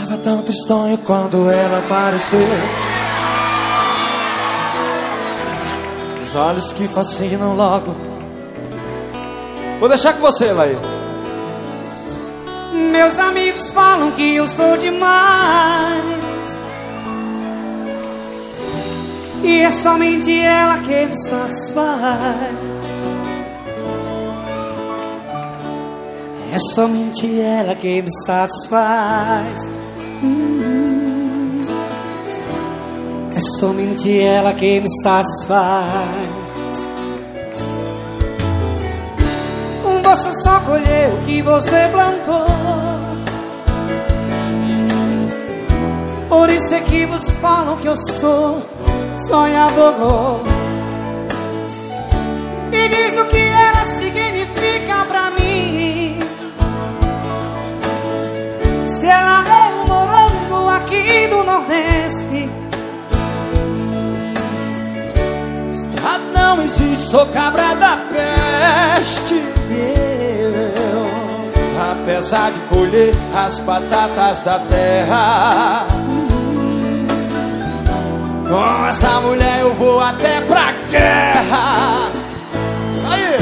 Tava tão tristonho quando ela apareceu, os olhos que fascinam logo. Vou deixar com você, Laís. Meus amigos falam que eu sou demais, e é somente ela que me satisfaz. É somente ela que me satisfaz. É somente ela que me satisfaz. Você só colheu o que você plantou, por isso é que vos falam que eu sou sonhador. E diz o que ela significa pra mim. Se ela é um morango aqui do Nordeste. Estrada não existe, sou cabra da peste. Apesar de colher as batatas da terra, com essa mulher eu vou até pra guerra. Aí!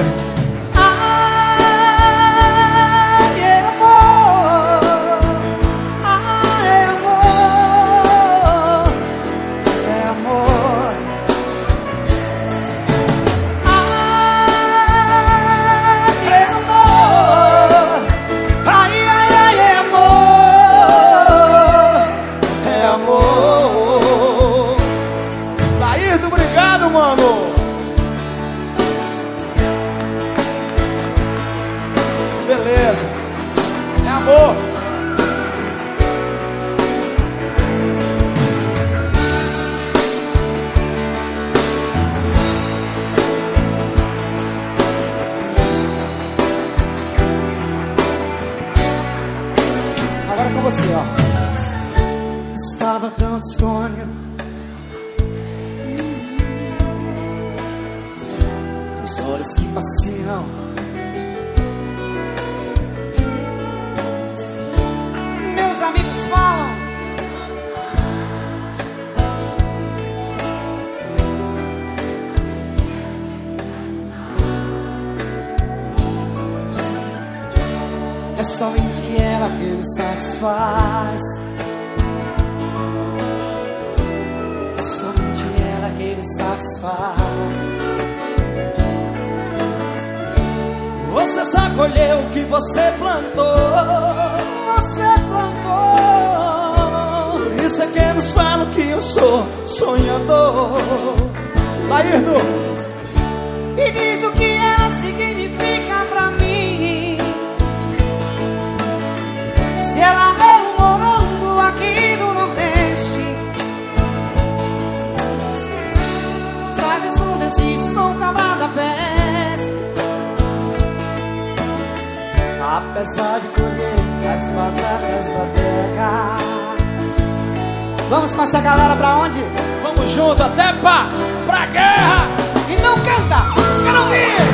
Ai, amor, ai, amor, é amor. Ai, é amor, ai, ai, ai, é amor, É amor. Laís, obrigado, mano. Beleza. É amor. Agora com você, ó. Estava tão sonho, dos olhos que fascinam. Meus amigos falam é somente ela que me satisfaz. É somente ela que me satisfaz. Você só colheu o que você plantou. Você plantou. Por isso é que nos falam que eu sou sonhador. Laírdo. E diz o que ela significa pra mim. Se ela é um morango aqui do Nordeste. Sabes onde existe, sou cabra da peste. Apesar de colher as batatas da terra. Vamos com essa galera pra onde? Vamos junto até pra guerra. E não canta, quero ouvir.